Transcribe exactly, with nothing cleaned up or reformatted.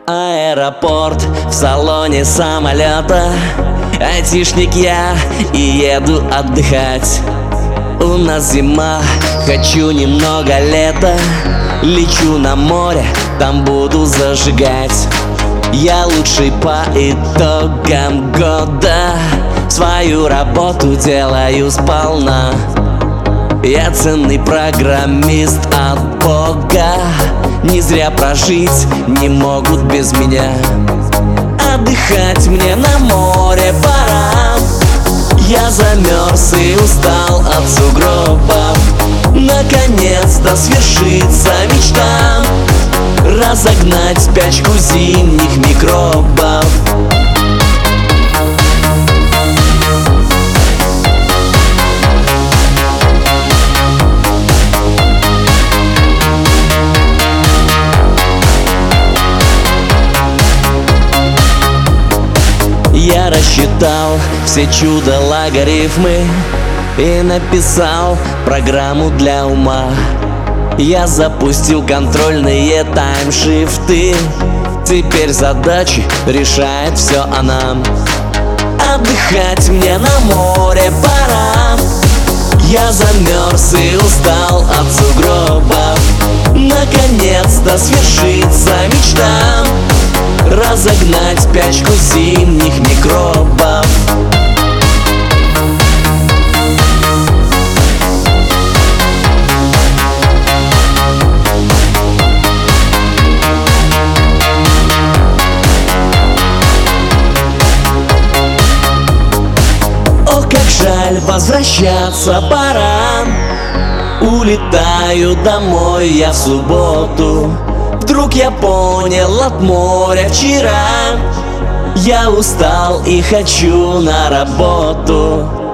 Аэропорт, в салоне самолета, айтишник я и еду отдыхать. У нас зима, хочу немного лета. Лечу на море, там буду зажигать. Я лучший по итогам года, свою работу делаю сполна. Я ценный программист от Бога, не зря прожить не могут без меня. Отдыхать мне на море пора, я замерз и устал от сугробов. Наконец-то свершится мечта, разогнать спячку зимних микробов. Я рассчитал все чудо-логарифмы и написал программу для ума. Я запустил контрольные таймшифты, теперь задачи решает все она. Отдыхать мне на море пора, я замерз и устал от сугробов. Наконец-то свершится мечта, разогнать спячку зимних микробов. О, как жаль, возвращаться пора. Улетаю домой я в субботу. Вдруг я понял от моря вчера, я устал и хочу на работу.